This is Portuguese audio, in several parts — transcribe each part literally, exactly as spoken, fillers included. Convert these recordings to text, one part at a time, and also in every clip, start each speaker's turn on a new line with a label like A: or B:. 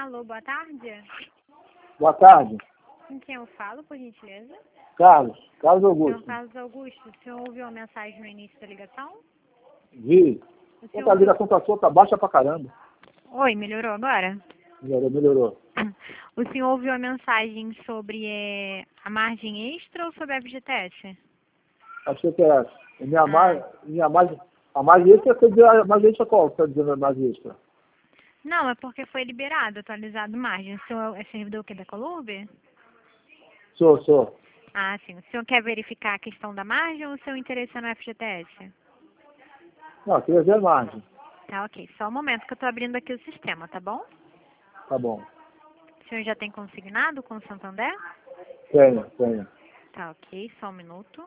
A: Alô, boa tarde.
B: Boa tarde.
A: Com quem eu falo, por gentileza?
B: Carlos. Carlos
A: Senhor
B: Augusto.
A: Carlos Augusto, o senhor ouviu a mensagem no início da ligação?
B: Vi.
A: O senhor
B: Outra ligação tá sua, tá baixa pra caramba.
A: Oi, melhorou agora?
B: Melhorou, melhorou.
A: O senhor ouviu a mensagem sobre é, a margem extra ou sobre a F G T S?
B: Acho que é minha
A: Ah.
B: margem, minha margem, a margem extra, quer dizer, a margem extra qual? Tá dizendo a margem extra?
A: Não, é porque foi liberado, atualizado margem. O senhor é servidor o quê, da Columbe?
B: Sou, sou.
A: Ah, sim. O senhor quer verificar a questão da margem ou o seu interesse é no F G T S?
B: Não, queria ver a margem.
A: Tá, ok. Só um momento que eu tô abrindo aqui o sistema, tá bom?
B: Tá bom.
A: O senhor já tem consignado com o Santander?
B: Tenho, tenho.
A: Tá, ok. Só um minuto.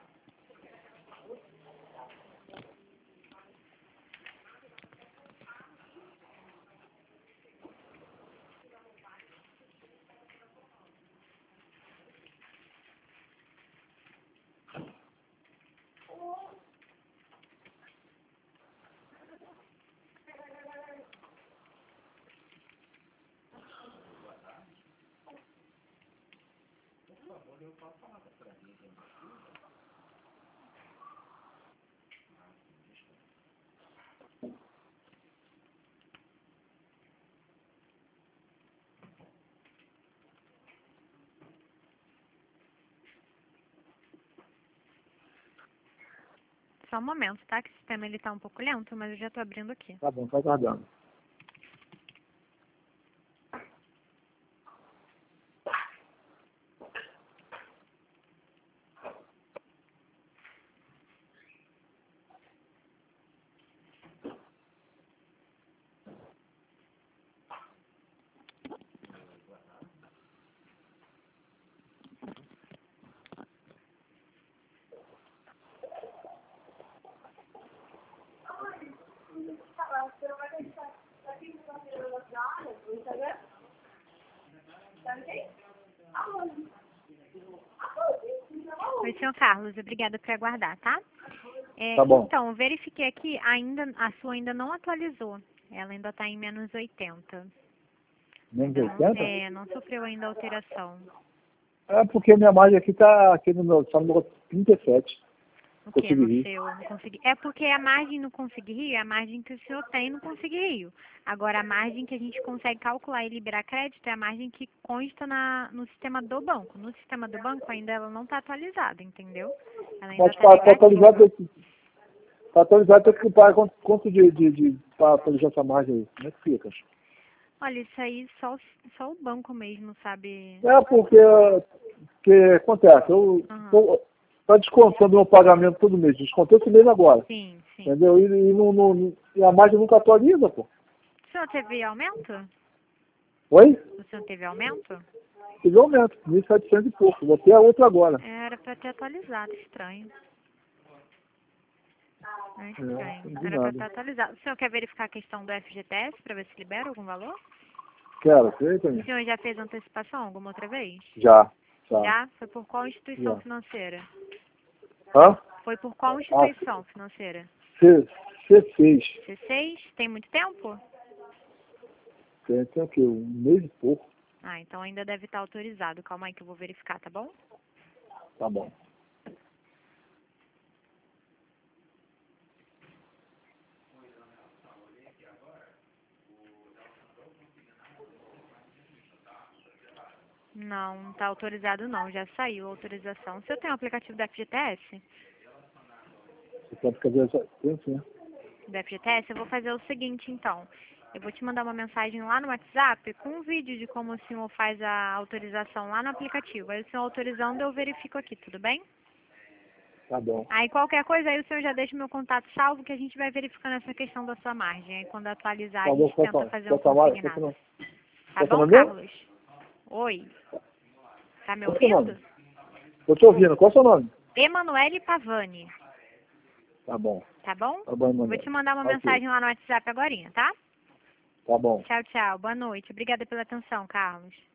A: Só um momento, tá? Que o sistema ele tá um pouco lento, mas eu já tô abrindo aqui.
B: Tá bom, tá aguardando.
A: Oi, senhor Carlos, obrigada por aguardar, tá? É,
B: Tá bom.
A: então, verifiquei aqui, ainda, a sua ainda não atualizou. Ela ainda está em menos oitenta.
B: Menos
A: Ainda não,
B: oitenta?
A: é, não sofreu ainda alteração.
B: É porque minha margem aqui tá aqui no meu, tá no meu trinta e sete.
A: O que
B: Consegui
A: no
B: rir.
A: seu? Não consegui. É porque a margem no Consegui Rio é a margem que o senhor tem no Consegui Rio. Agora, a margem que a gente consegue calcular e liberar crédito é a margem que consta na, no sistema do banco. No sistema do banco ainda ela não está atualizada, entendeu? Ela ainda
B: Mas
A: está
B: para atualizar,
A: negativa.
B: tem que- pra atualizar tem que pagar quanto, quanto de, de, de para atualizar essa margem aí? Como é que fica?
A: Olha, isso aí só, o- só o banco mesmo sabe.
B: É porque, que acontece, eu
A: Aham.
B: tô, tá descontando meu pagamento todo mês, descontei esse mês agora,
A: Sim, sim.
B: entendeu? E, e, não, não, e a margem nunca atualiza, pô.
A: O senhor teve aumento?
B: Oi?
A: O senhor teve aumento?
B: Teve aumento, mil e setecentos e pouco, vou ter a outra agora.
A: Era para ter atualizado, estranho. É
B: É,
A: estranho.
B: não vi
A: Era para
B: nada.
A: estar atualizado. O senhor quer verificar a questão do F G T S para ver se libera algum valor?
B: Quero, você
A: O
B: também?
A: senhor já fez antecipação alguma outra vez?
B: Já, já,
A: Já? Foi por qual instituição
B: já.
A: financeira?
B: Hã?
A: Foi por qual
B: Ah,
A: instituição financeira?
B: C, C6.
A: C seis? Tem muito tempo?
B: Tem, tem o quê? Um mês e pouco.
A: Ah, então ainda deve estar autorizado. Calma aí que eu vou verificar, tá bom?
B: Tá bom.
A: Não, não está autorizado não. Já saiu a autorização. O senhor tem o aplicativo da F G T S?
B: Você pode fazer essa. Tem sim.
A: Do F G T S? Eu vou fazer o seguinte, então. Eu vou te mandar uma mensagem lá no WhatsApp com um vídeo de como o senhor faz a autorização lá no aplicativo. Aí o senhor autorizando, eu verifico aqui, tudo bem?
B: Tá bom.
A: Aí qualquer coisa, aí o senhor já deixa o meu contato salvo que a gente vai verificando essa questão da sua margem. Aí quando atualizar, a
B: Tá bom,
A: gente
B: qual
A: tenta
B: tá?
A: fazer um
B: Qual tá mais? Qual tá
A: consignado.
B: mais?
A: Tá
B: Qual tá
A: bom,
B: mais meu?
A: Carlos? Oi. Tá me
B: Qual é o seu
A: ouvindo?
B: nome? Eu tô ouvindo. Qual é o seu nome?
A: Emanuele Pavani.
B: Tá bom.
A: Tá bom?
B: Tá bom,
A: Vou
B: Emanuel.
A: te mandar uma
B: Ok.
A: mensagem lá no WhatsApp agorinha, tá?
B: Tá bom.
A: Tchau, tchau. Boa noite. Obrigada pela atenção, Carlos.